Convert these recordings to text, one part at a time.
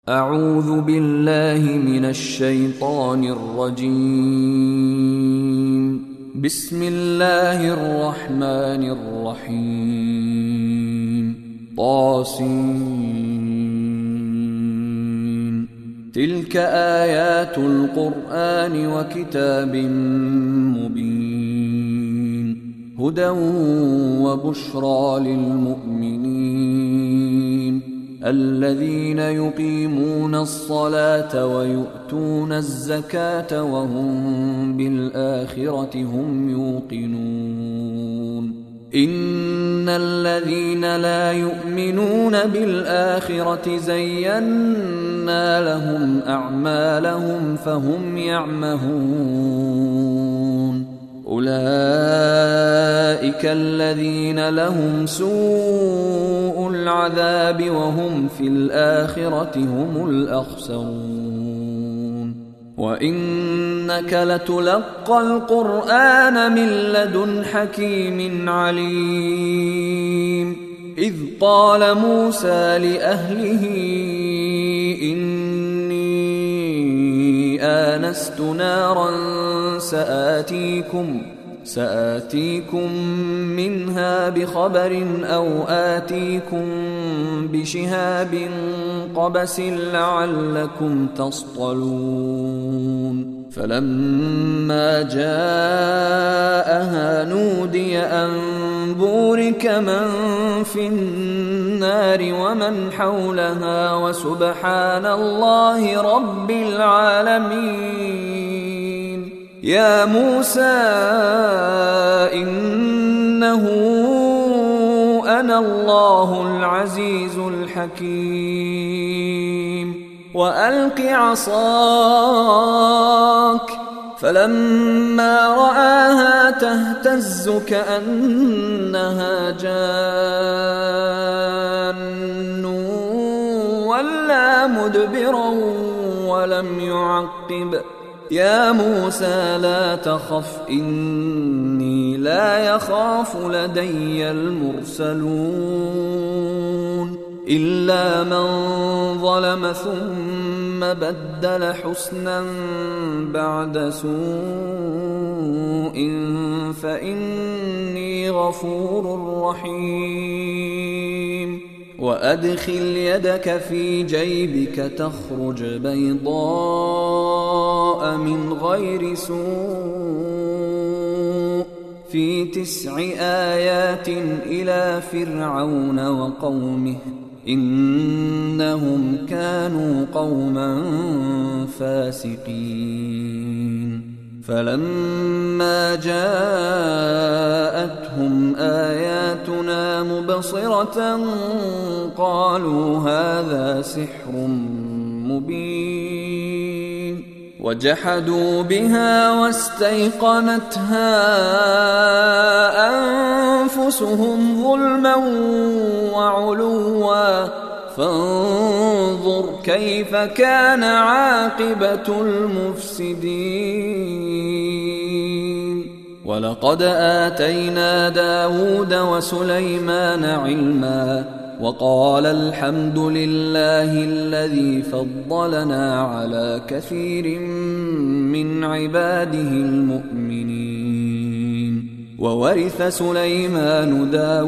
أعوذ بالله من الشيطان الرجيم. بسم الله الرحمن الرحيم. طاسين. تلك آيات القرآن وكتاب مبين، هدى وبشرى للمؤمنين الذين يقيمون الصلاة ويؤتون الزكاة وهم بالآخرة هم يوقنون. إن الذين لا يؤمنون بالآخرة زينا لهم أعمالهم فهم يعمهون. أولئك الذين لهم سوء العذاب وهم في الآخرة هم الأخسرون. وإنك لتلقى القرآن من لدن حكيم عليم. إذ قال موسى لأهله إني آنست نارا سآتيكم منها بخبر أو آتيكم بشهاب قبس لعلكم تصطلون. فلما جاءها نودي أن بورك من في النار ومن حولها وسبحان الله رب العالمين. يا موسى إنه أنا الله العزيز الحكيم. وألق عصاك. فلما رآها تهتز كأنها جان ولا مدبرا ولم يعقب. يا موسى لا تخف إني لا يخاف لدي المرسلون. إلا من ظلم ثم بدل حسنا بعد سوء فإني غفور رحيم. وأدخل يدك في جيبك تخرج بيضاء من غير سوء في 9 آيات إلى فرعون وقومه إنهم كانوا قوما فاسقين. فلما جاءتهم آياتنا مبصرة قالوا هذا سحر مبين. وجحدوا بها واستيقنتها أنفسهم ظلما وعلوا فانظر كيف كان عاقبة المفسدين. ولقد آتينا داود وسليمان علما وقال الحمد لله الذي فضلنا على كثير من عباده المؤمنين. وورث سليمان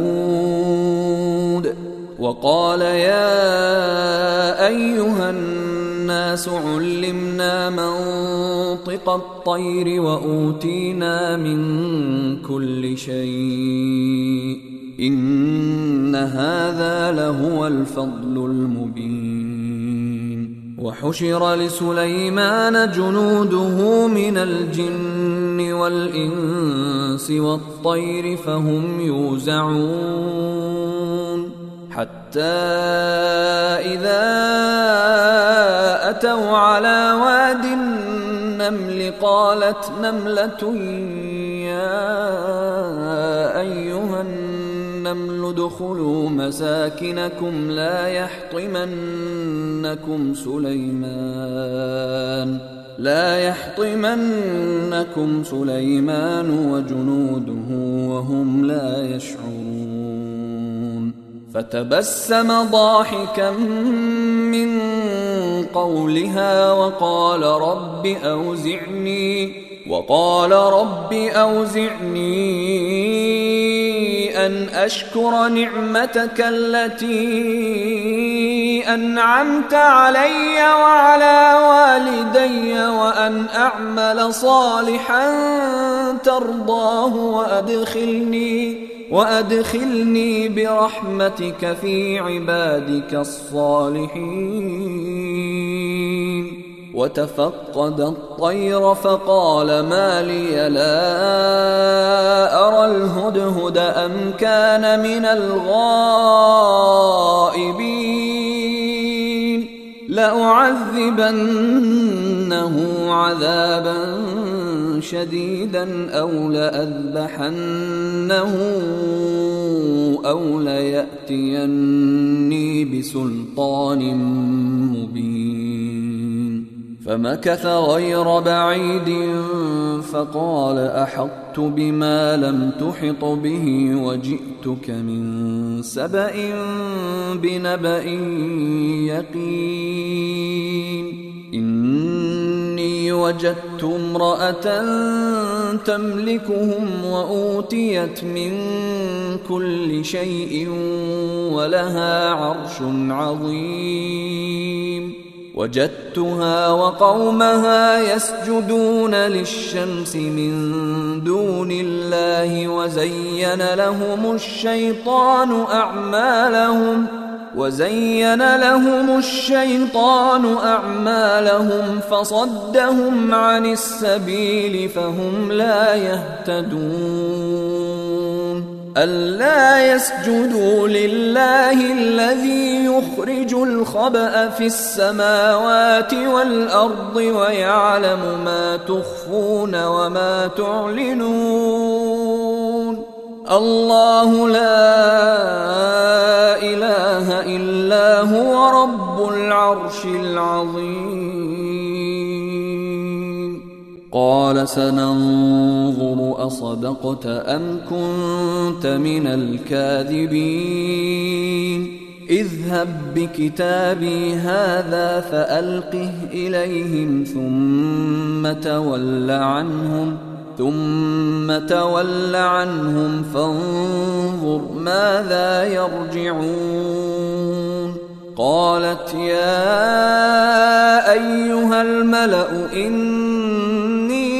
داود وقال يا أيها الناس علمنا منطق الطير وأوتينا من كل شيء إن هذا لهو الفضل المبين. وحشر لسليمان جنوده من الجن والإنس والطير فهم يوزعون حتى إذا أتوا على واد النمل قالت نملة يا أيها النمل ادخلوا مساكنكم لا يحطمنكم سليمان وجنوده وهم لا يشعرون. فتبسم ضاحكا من قولها وقال رب أوزعني أن أشكر نعمتك التي أنعمت علي وعلى والدي وأن أعمل صالحا ترضاه وأدخلني برحمتك في عبادك الصالحين. وتفقد الطير فقال ما لي لا أرى الهدهد أم كان من الغائبين لأعذبنه عذابا شديدا أو لأذبحنه أو ليأتيني بسلطان مبين. فمكث غير بعيد فقال أحطت بما لم تحط به وجئتك من سبأ بنبأ يقين. إني وجدت امرأة تملكهم وأوتيت من كل شيء ولها عرش عظيم. وجدتها وقومها يسجدون للشمس من دون الله وزين لهم الشيطان أعمالهم فصدهم عن السبيل فهم لا يهتدون. ألا يسجدوا لله الذي يخرج الخبأ في السماوات والأرض ويعلم ما تخفون وما تعلنون. الله لا إله إلا هو رب العرش العظيم. قال سننظر أصدقت أم كنت من الكاذبين. اذهب بكتابي هذا فألقه إليهم ثم تول عنهم فانظر ماذا يرجعون. قالت يا أيها الملأ إني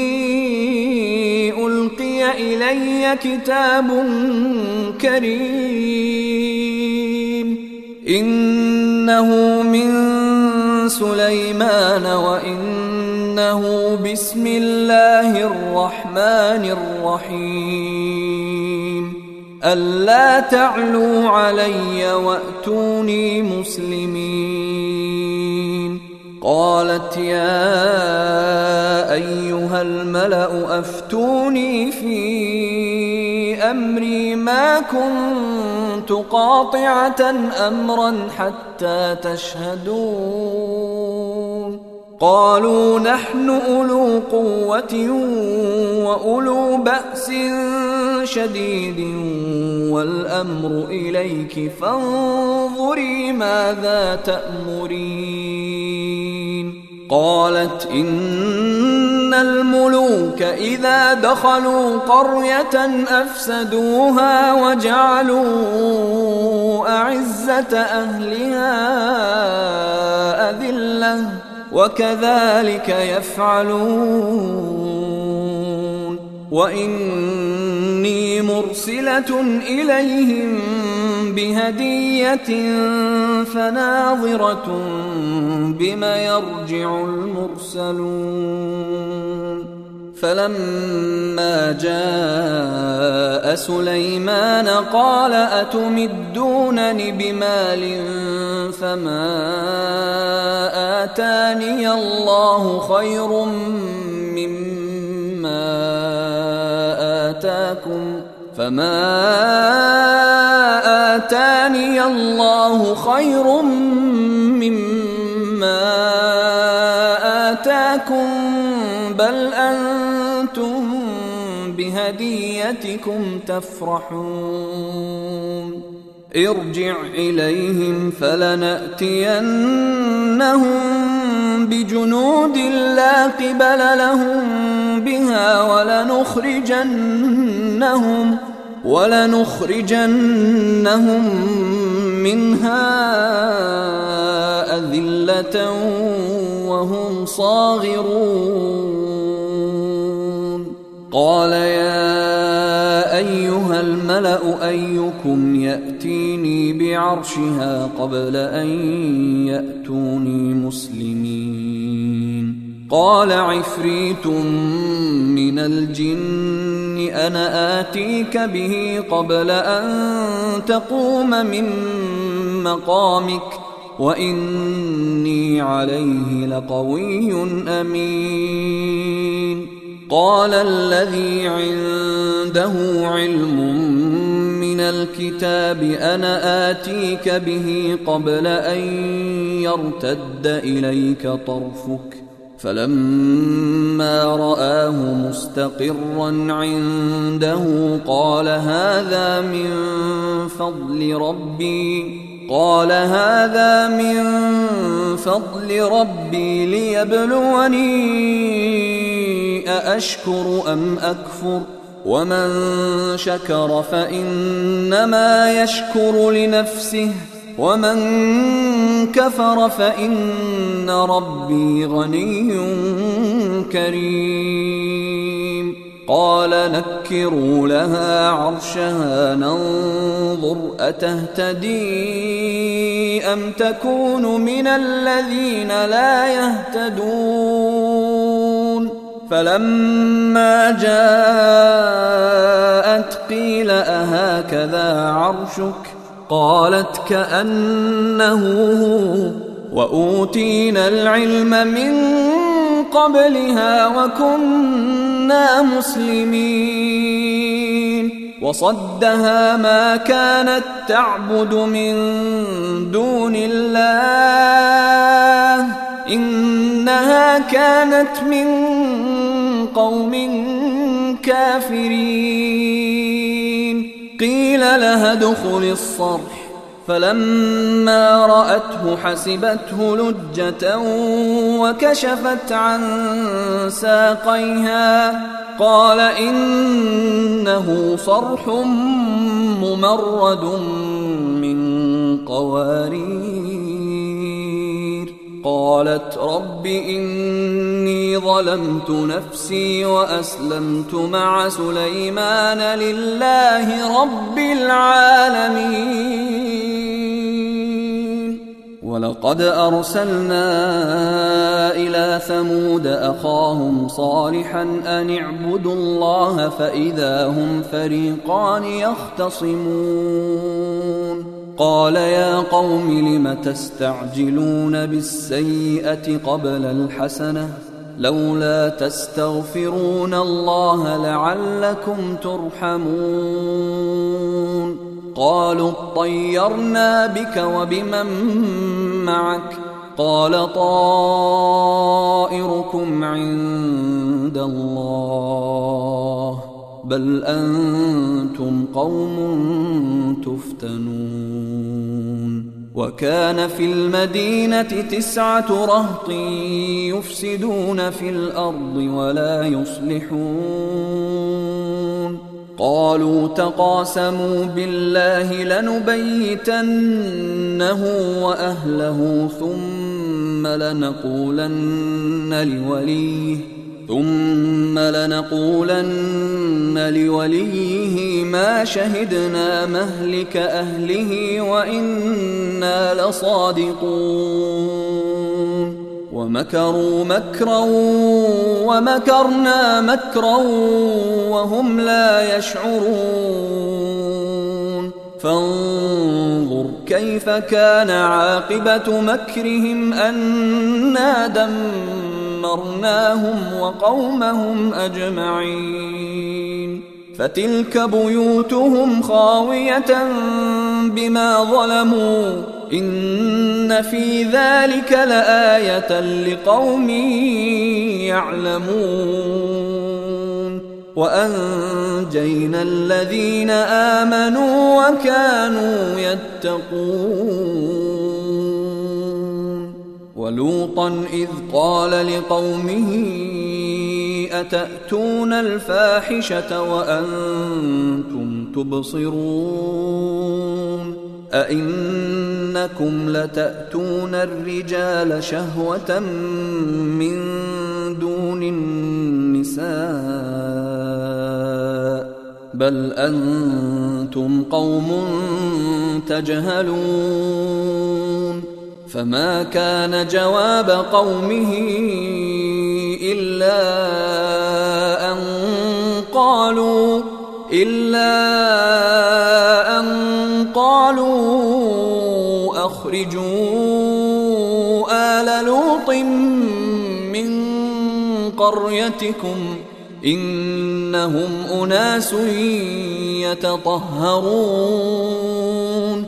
ألقي إلي كتاب كريم إنه من سليمان وإنه بسم الله الرحمن الرحيم ألا تعلوا علي وأتوني مسلمين. قالت يا أيها الملأ أفتوني في أمري ما كنت قاطعة أمرا حتى تشهدون. قالوا نحن أولو قوة وأولو بأس شديد والأمر إليك فانظري ماذا تأمرين. قالت إن الملوك إذا دخلوا قرية أفسدوها وجعلوا أعزة أهلها أذلة وكذلك يفعلون. وإني مرسلة إليهم بهدية فناظرة بما يرجع المرسلون. فلما جاء سليمان قال أتمدونني بمال فما آتاني الله خير مما آتاكم بل أنتم بهديتكم تفرحون. ارجع إليهم فلنأتينهم قبل لهم بها ولنخرجنهم منها أذلة وهم صاغرون. قال يا أيها الملأ أيكم يأتيني بعرشها قبل أن يأتوني مسلمين؟ قال عفريت من الجن أنا آتيك به قبل أن تقوم من مقامك وإني عليه لقوي أمين. قال الذي عنده علم من الكتاب أنا آتيك به قبل أن يرتد إليك طرفك فلما رآه مستقرا عنده قال هذا من فضل ربي ليبلوني أأشكر أم أكفر ومن شكر فإنما يشكر لنفسه ومن كفر فإن ربي غني كريم. قال نكروا لها عرشها ننظر أتهتدي أم تكون من الذين لا يهتدون. فلما جاءت قيل أهكذا عرشك؟ قالت كأنه هو وأوتينا العلم من قبلها وكنا مسلمين. وصدها ما كانت تعبد من دون الله إنها كانت من قوم كافرين. قيل لها ادخل الصرح فلما رأته حسبته لجة وكشفت عن ساقيها قال إنه صرح ممرد من قوارير. قالت رب إني ظلمت نفسي وأسلمت مع سليمان لله رب العالمين. ولقد أرسلنا إلى ثمود أخاهم صالحا أن اعبدوا الله فإذا هم فريقان يختصمون. قال يا قوم لم تستعجلون بالسيئة قبل الحسنة لولا تستغفرون الله لعلكم ترحمون. قالوا اطيرنا بك وبمن معك قال طائركم عند الله بل أنتم قوم تفتنون. وكان في المدينة 9 رهط يفسدون في الأرض ولا يصلحون. قالوا تقاسموا بالله لنبيتنه وأهله ثم لنقولن لوليه ما شهدنا مهلك أهله وإنا لصادقون. ومكروا مكرا ومكرنا مكرا وهم لا يشعرون. فانظر كيف كان عاقبة مكرهم أنا دمرناهم وقومهم أجمعين. فتلك بيوتهم خاوية بما ظلموا إن في ذلك لآية لقوم يعلمون. وأنجينا الذين آمنوا وكانوا يتقون. ولوطا إذ قال لقومه أتأتون الفاحشة وأنتم تبصرون أئنكم لتأتون الرجال شهوة من دون النساء بل أنتم قوم تجهلون فما كان جواب قومه إلا أن قالوا أخرجوا آل لوط من قريتكم إنهم أناس يتطهرون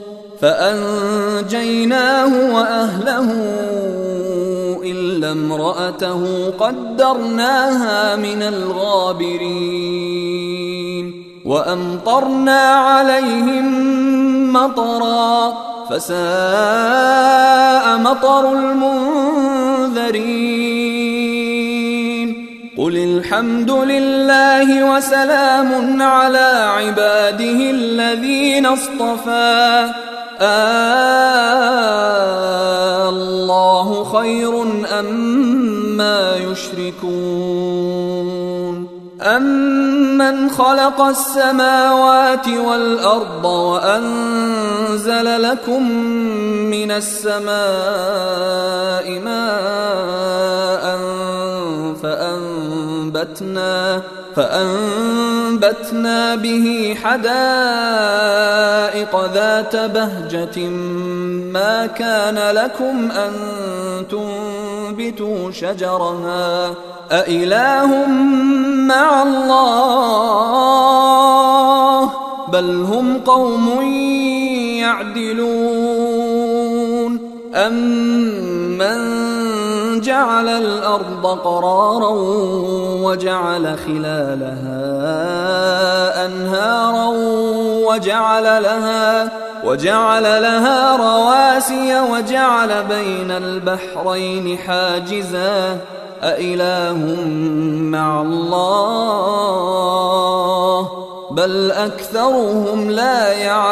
فأنجيناه وأهله إلا امرأته قدرناها من الغابرين وأمطرنا عليهم مطرا فساء مطر المنذرين قل الحمد لله وسلام على عباده الذين اصطفى الله خير أما يشركون أمن خلق السماوات والأرض وأنزل لكم من السماء ماء فأنبتنا به حدائق ذات بهجة ما كان لكم أن تنبتوا شجرها أإله مع الله بل هم قوم يعدلون أمن جعل الأرض قرارا وجعل خلالها أنهارا وجعل لها رواسي وجعل بين البحرين حاجزا أإله مع الله بل أكثرهم لا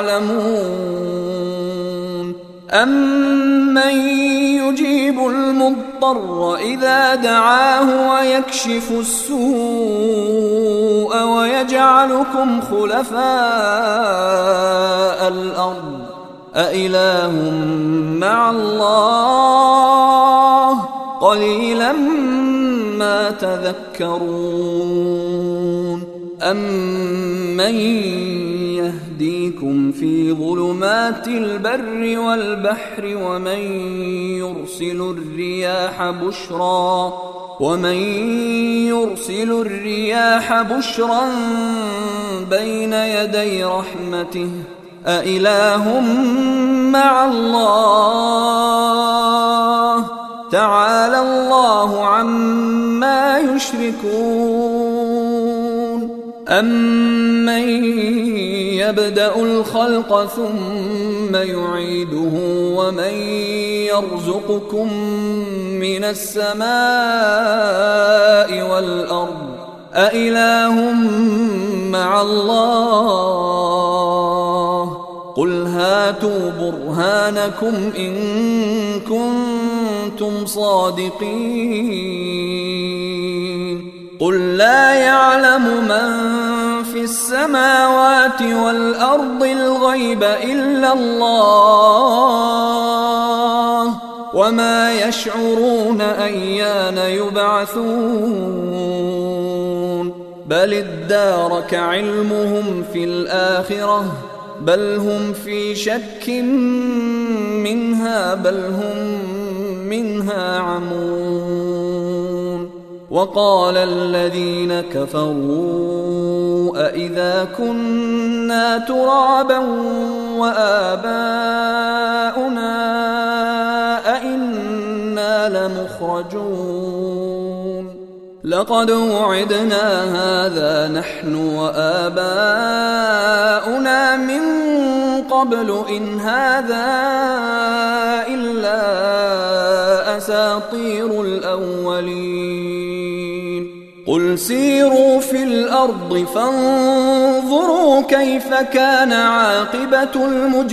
يعلمون أمن يجيب المضطر إذا دعاه ويكشف السوء ويجعلكم خلفاء الأرض أإله مع الله قليلا ما تذكرون أمن يهديكم في ظلمات البر والبحر ومن يرسل الرياح بشرا بين يدي رحمته أإله مع الله تعالى الله عما يشركون أمن يبدأ الخلق ثم يعيده ومن يرزقكم من السماء والأرض أإله مع الله قل هاتوا برهانكم إن كنتم صادقين قل لا يعلم من في السماوات والأرض الغيب إلا الله وما يشعرون أيان يبعثون بل ادارك علمهم في الآخرة بل هم في شك منها بل هم منها عمون وقال الذين كفروا أإذا كنا ترابا وآباؤنا أإنا لمخرجون لقد وعدنا هذا نحن وآباؤنا من قبل إن هذا إلا أساطير أساطير الأولين قل سيروا في الأرض فانظروا كيف كان عاقبة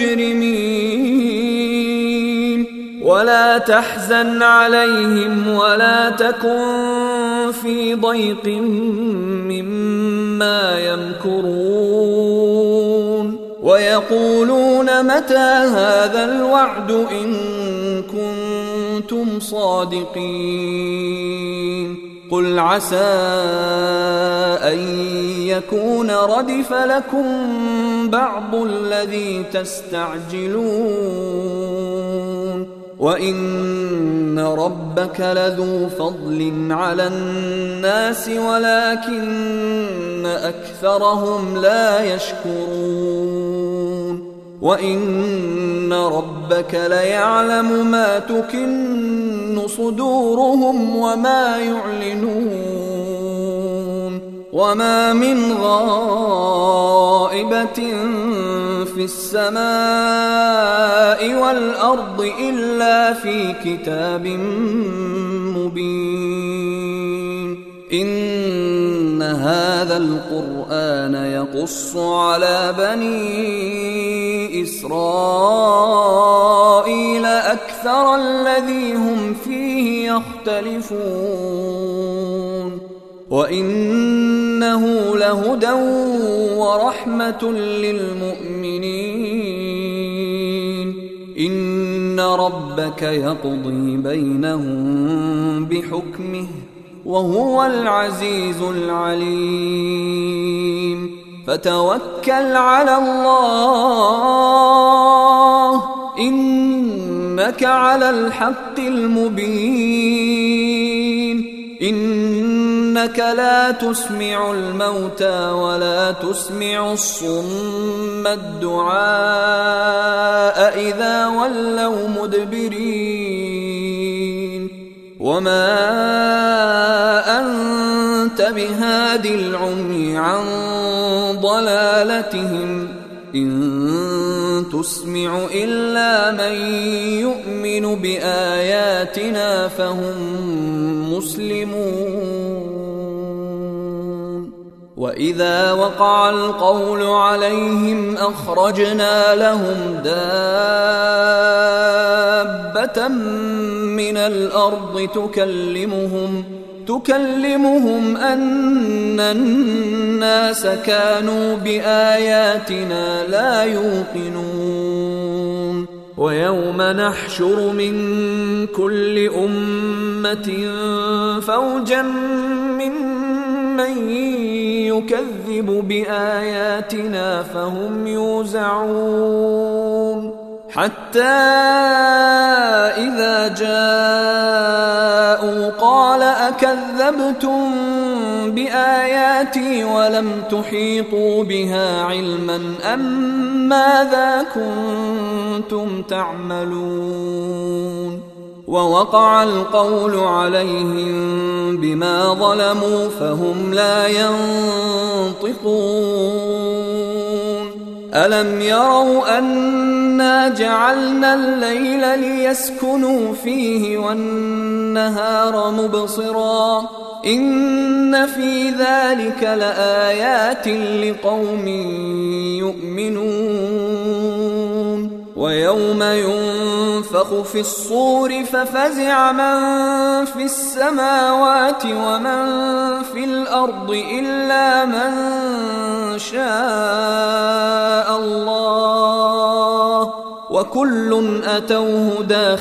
المجرمين ولا تحزن عليهم ولا تكن في ضيق مما يمكرون ويقولون متى هذا الوعد إن كنتم صادقين قل عسى أن يكون ردف لكم بعض الذي تستعجلون وإن ربك لذو فضل على الناس ولكن أكثرهم لا يشكرون وإن ربك ليعلم ما تكن صدورهم وما يعلنون وما من غائبة في السماء والأرض إلا في كتاب مبين إن هذا القرآن يقص على بني إسرائيل أكثر الذي هم فيه يختلفون وإنه لهدى ورحمة للمؤمنين إن ربك يقضي بينهم بحكمه وهو العزيز العليم فتوكل على الله إنك على الحق المبين إنك لا تسمع الموتى ولا تسمع الصم الدعاء إذا ولوا مدبرين وما أنت بهاد العمي عن ضلالتهم إن تسمع إلا من يؤمن بآياتنا فهم مسلمون وإذا وقع القول عليهم أخرجنا لهم دابة من الأرض تكلمهم أن الناس كانوا بآياتنا لا يوقنون ويوم نحشر من كل أمة فوجا ممن يكذب بآياتنا فهم يوزعون حتى إذا جاءوا قال أكذبتم بآياتي ولم تحيطوا بها علما أم ماذا كنتم تعملون ووقع القول عليهم بما ظلموا فهم لا ينطقون ألم يروا أنا جعلنا الليل ليسكنوا فيه والنهار مبصرا إن في ذلك لآيات لقوم يؤمنون ويوم ينفخ في الصور ففزع من في السماوات ومن في الأرض إلا من شاء الله وكل أتوه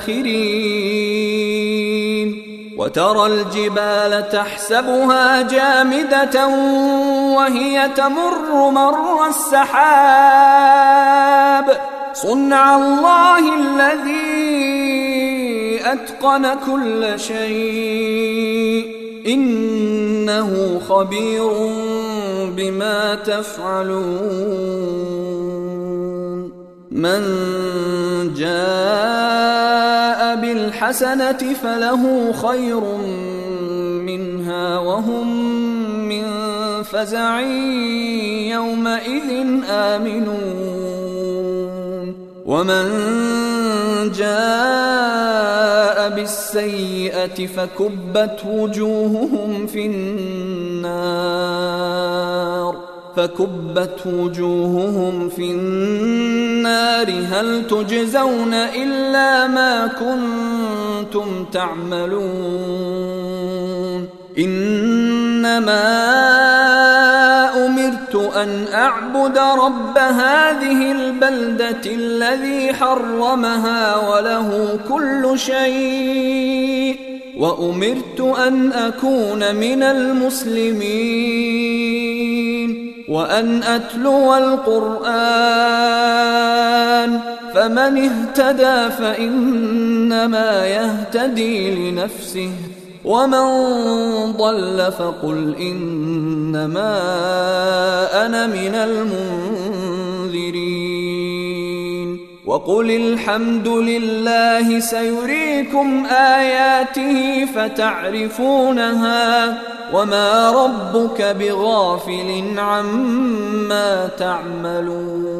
داخرين وترى الجبال تحسبها جامدة وهي تمر مر السحاب صنع الله الذي أتقن كل شيء إنه خبير بما تفعلون من جاء بالحسنة فله خير منها وهم من فزع يومئذ آمنون ومن جاء بالسيئة فكبت وجوههم في النار هل تجزون إلا ما كنتم تعملون إنما أمرت أن أعبد رب هذه البلدة الذي حرمها وله كل شيء وأمرت أن أكون من المسلمين وأن أتلو القرآن فمن اهتدى فإنما يهتدي لنفسه ومن ضل فقل إنما أنا من المنذرين وقل الحمد لله سيريكم آياته فتعرفونها وما ربك بغافل عما تعملون